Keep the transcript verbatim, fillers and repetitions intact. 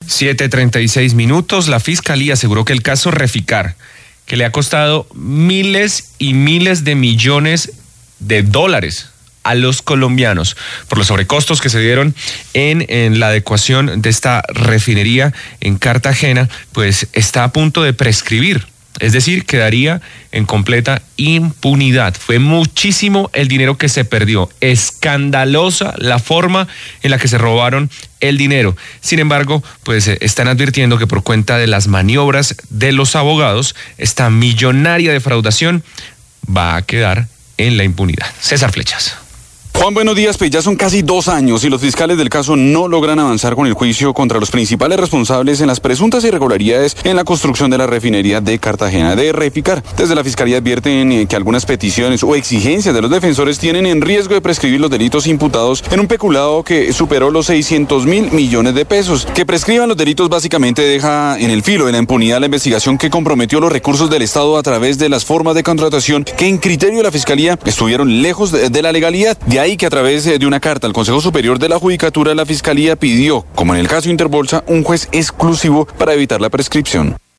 siete treinta y seis minutos. La Fiscalía aseguró que el caso Reficar, que le ha costado miles y miles de millones de dólares a los colombianos por los sobrecostos que se dieron en, en la adecuación de esta refinería en Cartagena, pues está a punto de prescribir. Es decir, quedaría en completa impunidad. Fue muchísimo el dinero que se perdió. Escandalosa la forma en la que se robaron el dinero. Sin embargo, pues están advirtiendo que por cuenta de las maniobras de los abogados, esta millonaria defraudación va a quedar en la impunidad. César Flechas. Juan, buenos días. Pues ya son casi dos años y los fiscales del caso no logran avanzar con el juicio contra los principales responsables en las presuntas irregularidades en la construcción de la refinería de Cartagena de Reficar. Desde la Fiscalía advierten que algunas peticiones o exigencias de los defensores tienen en riesgo de prescribir los delitos imputados en un peculado que superó los seiscientos mil millones de pesos. Que prescriban los delitos básicamente deja en el filo de la impunidad la investigación que comprometió los recursos del Estado a través de las formas de contratación que en criterio de la Fiscalía estuvieron lejos de, de la legalidad. De ahí que a través de una carta al Consejo Superior de la Judicatura, la Fiscalía pidió, como en el caso Interbolsa, un juez exclusivo para evitar la prescripción.